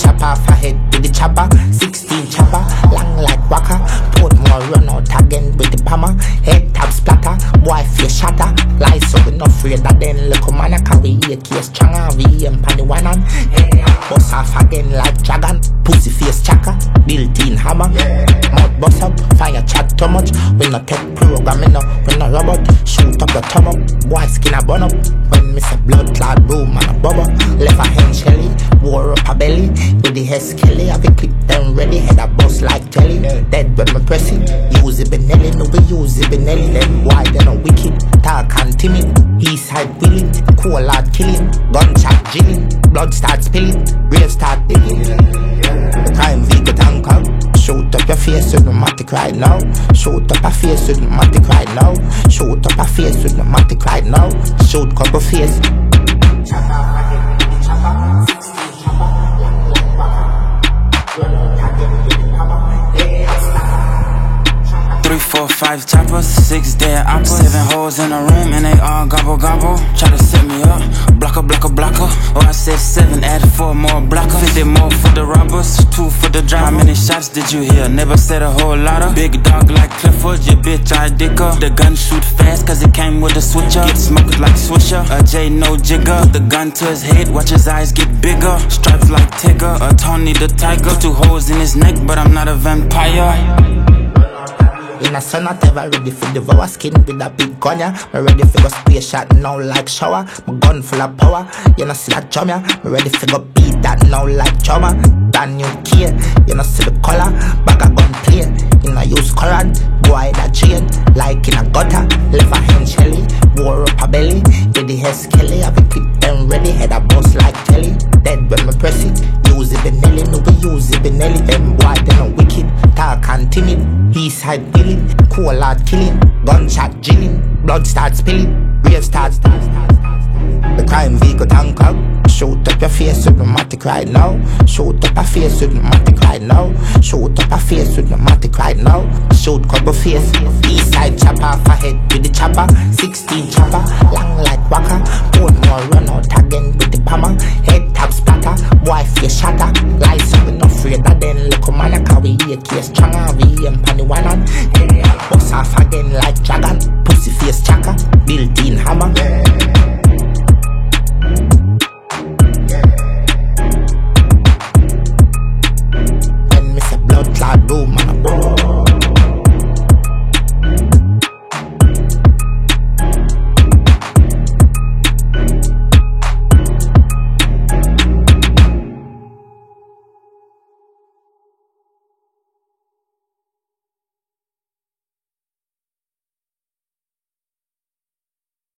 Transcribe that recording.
chop off a head with the chopper. 16 chopper, long like Waka. Portmore run out again with the bomber. Head tap splatter, boy face shatter. Lie so we not afraid that then look man a carry a case stronger. We aim pan the one hand. Bust off again like dragon. Pussy face chaka, built-in hammer. Mouth bust up, fire chat too much. We not take programming up, we not robot. Shoot up your thumb up, boy skin a burn up. When me say blood clot boom and a bubble. Left a hand shelly, wore up a belly. With the head skelly, have a clip them ready. Head a bust like jelly. Dead when me press it. Use it Benelli, no we use it Benelli. Them why they no wicked, talk and timid. East side willing, cool hard killing. Gunshot drilling, blood start spilling. Grave start digging. The crime vehicle tank out. Shoot up your face with pneumatic right now. Shoot up a face with pneumatic right now. Shoot up a face with pneumatic right now. Shoot couple face. Chopper, 16 chopper, long like Waka. Run out again with the hammer. 3, 4, 5 choppers, 6 dead oppers. 7 hoes in the room and they all gobble gobble. Try to set me up, blocker, blocker, blocker. Oh, I said 7, add 4 more blockers. 50 more for the robbers, 2 for the drive. How many shots did you hear? Never said a whole lot of. Big dog like Clifford, your bitch I dick her. The gun shoot fast cause it came with a switcher. Get smoked like Swisher, a J no jigger. Put the gun to his head, watch his eyes get bigger. Stripes like Tigger, a Tony the Tiger. 2 holes in his neck but I'm not a vampire. In a sun not ever ready for devour. Skin with a big gun, yeah. Me ready for go spray shot now like shower. My gun full of power, you know see that drum, yeah. Me ready for go beat that now like trauma. Brand new key, you know see the color. Bag a gun play, you know use current. Boy that chain, like in a gutter. Left a hand shelly, wore up a belly. With the head skelly, have it quick and ready. Head a bust like jelly. Dead when me press it. Use it Benelli, no we use it Benelli. Them boy they no wicked, talk and timid. East side willing, cool hard killing. Gunshot drilling, blood start spilling. Grave starts. The crime vehicle tank out. Shoot up your face with pneumatic right now. Shoot up a face with pneumatic right now. Shoot up a face with pneumatic right now. Shoot couple face. East side chop off a head with the chopper. 16 chopper, long like Waka. Portmore run out again with the bomber. Head tap splatter, boy face shatter. Lie so we not afraid that then look man a carry a case stronger. We aim pan the one hand. Bust off again like dragon. Pussy face chaka, built-in hammer. When me say blood clot boom and a boom.